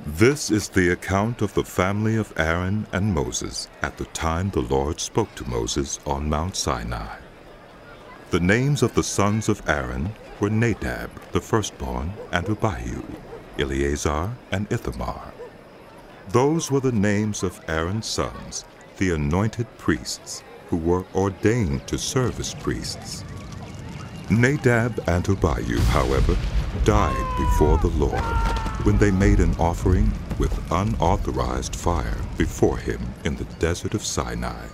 This is the account of the family of Aaron and Moses at the time the Lord spoke to Moses on Mount Sinai. The names of the sons of Aaron were Nadab, the firstborn, and Abihu, Eleazar, and Ithamar. Those were the names of Aaron's sons, the anointed priests, who were ordained to serve as priests. Nadab and Abihu, however, died before the Lord when they made an offering with unauthorized fire before him in the desert of Sinai.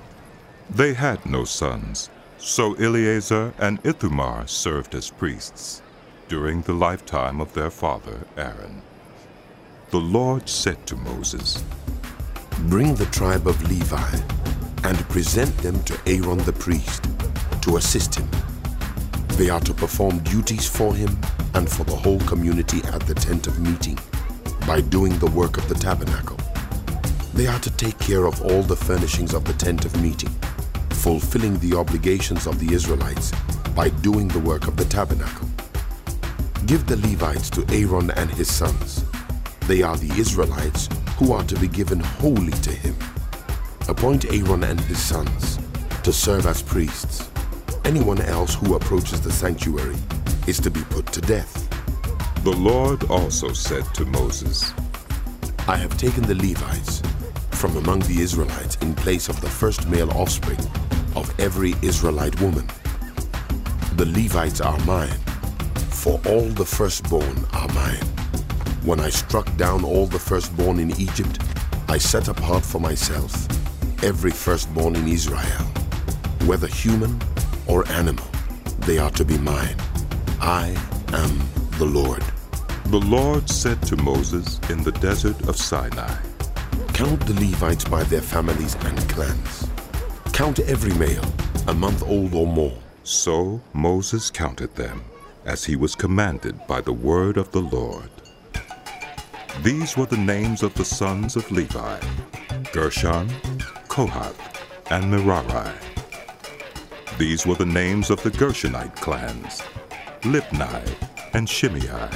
They had no sons, so Eleazar and Ithamar served as priests during the lifetime of their father Aaron. The Lord said to Moses, "Bring the tribe of Levi and present them to Aaron the priest to assist him. They are to perform duties for him and for the whole community at the tent of meeting by doing the work of the tabernacle. They are to take care of all the furnishings of the tent of meeting, fulfilling the obligations of the Israelites by doing the work of the tabernacle. Give the Levites to Aaron and his sons. They are the Israelites who are to be given wholly to him. Appoint Aaron and his sons to serve as priests. Anyone else who approaches the sanctuary is to be put to death." The Lord also said to Moses, "I have taken the Levites from among the Israelites in place of the first male offspring of every Israelite woman. The Levites are mine, for all the firstborn are mine. When I struck down all the firstborn in Egypt, I set apart for myself every firstborn in Israel, whether human or animal. They are to be mine. I am the Lord." The Lord said to Moses in the desert of Sinai, "Count the Levites by their families and clans. Count every male, a month old or more." So Moses counted them, as he was commanded by the word of the Lord. These were the names of the sons of Levi: Gershon, Kohath, and Merari. These were the names of the Gershonite clans: Libni and Shimei.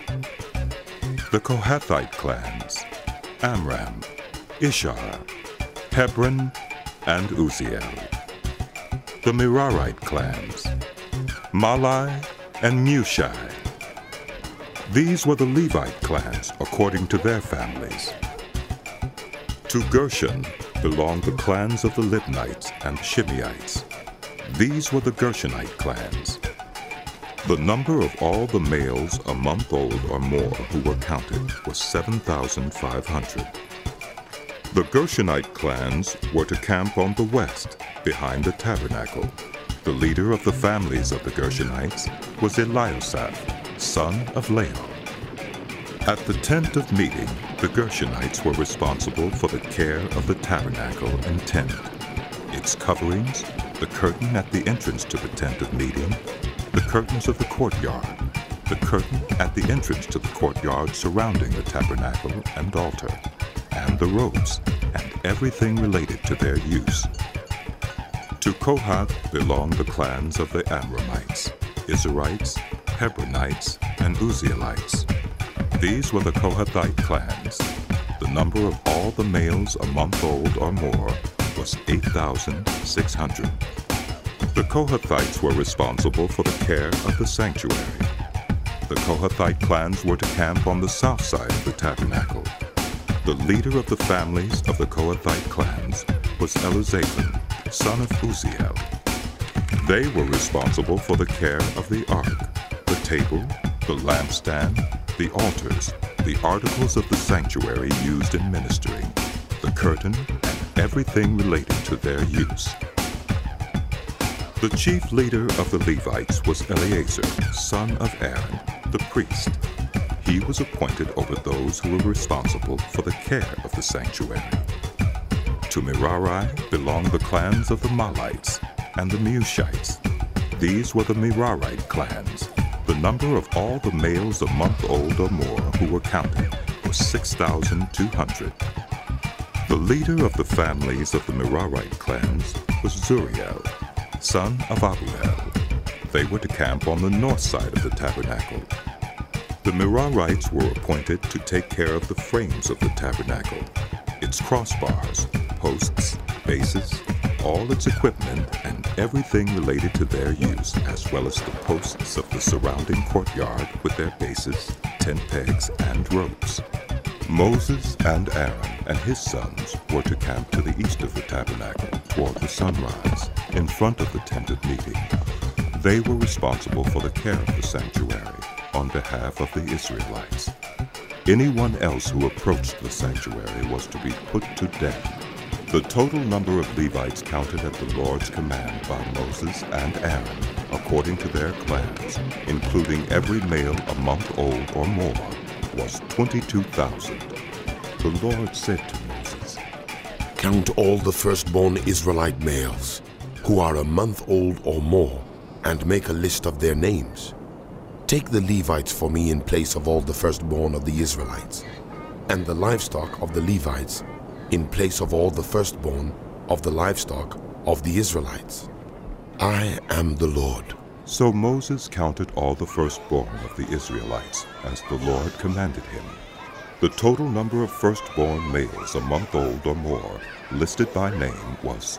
The Kohathite clans: Amram, Ishar, Hebron, and Uzziel. The Merarite clans: Malai and Mushi. These were the Levite clans according to their families. To Gershon belonged the clans of the Libnites and Shimeites. These were the Gershonite clans. The number of all the males a month old or more who were counted was 7,500. The Gershonite clans were to camp on the west, behind the tabernacle. The leader of the families of the Gershonites was Eliasaph, son of Lael. At the tent of meeting, the Gershonites were responsible for the care of the tabernacle and tent, its coverings, the curtain at the entrance to the tent of meeting, the curtains of the courtyard, the curtain at the entrance to the courtyard surrounding the tabernacle and altar, and the ropes, and everything related to their use. To Kohath belonged the clans of the Amramites, Izharites, Hebronites, and Uzzielites. These were the Kohathite clans. The number of all the males a month old or more was 8,600. The Kohathites were responsible for the care of the sanctuary. The Kohathite clans were to camp on the south side of the tabernacle. The leader of the families of the Kohathite clans was Elizaphan, son of Uzziel. They were responsible for the care of the ark, the table, the lampstand, the altars, the articles of the sanctuary used in ministering, the curtain, and everything related to their use. The chief leader of the Levites was Eleazar, son of Aaron, the priest. He was appointed over those who were responsible for the care of the sanctuary. To Merari belonged the clans of the Mahlites and the Mushites. These were the Merarite clans. The number of all the males a month old or more who were counted was 6,200. The leader of the families of the Merarite clans was Zuriel, son of Abuel. They were to camp on the north side of the tabernacle. The Merarites were appointed to take care of the frames of the tabernacle, its crossbars, posts, bases, all its equipment, and everything related to their use, as well as the posts of the surrounding courtyard with their bases, tent pegs, and ropes. Moses and Aaron and his sons were to camp to the east of the tabernacle toward the sunrise, in front of the tent of meeting. They were responsible for the care of the sanctuary on behalf of the Israelites. Anyone else who approached the sanctuary was to be put to death. The total number of Levites counted at the Lord's command by Moses and Aaron, according to their clans, including every male a month old or more, was 22,000. The Lord said to Moses, "Count all the firstborn Israelite males who are a month old or more, and make a list of their names. Take the Levites for me in place of all the firstborn of the Israelites, and the livestock of the Levites in place of all the firstborn of the livestock of the Israelites. I am the Lord." So Moses counted all the firstborn of the Israelites, as the Lord commanded him. The total number of firstborn males a month old or more, listed by name, was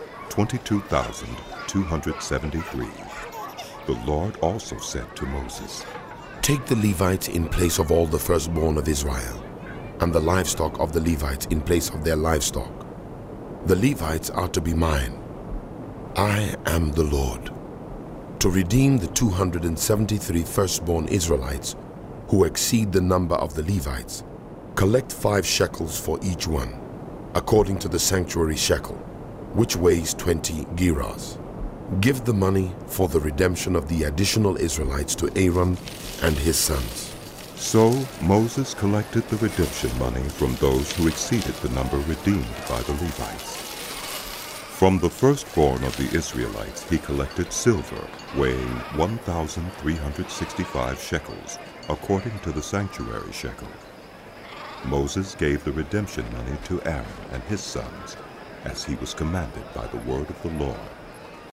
22,273. The Lord also said to Moses, "Take the Levites in place of all the firstborn of Israel, and the livestock of the Levites in place of their livestock. The Levites are to be mine. I am the Lord. To redeem the 273 firstborn Israelites who exceed the number of the Levites, collect 5 shekels for each one, according to the sanctuary shekel, which weighs 20 gerahs. Give the money for the redemption of the additional Israelites to Aaron and his sons." So Moses collected the redemption money from those who exceeded the number redeemed by the Levites. From the firstborn of the Israelites he collected silver, weighing 1,365 shekels, according to the sanctuary shekel. Moses gave the redemption money to Aaron and his sons, as he was commanded by the word of the Lord.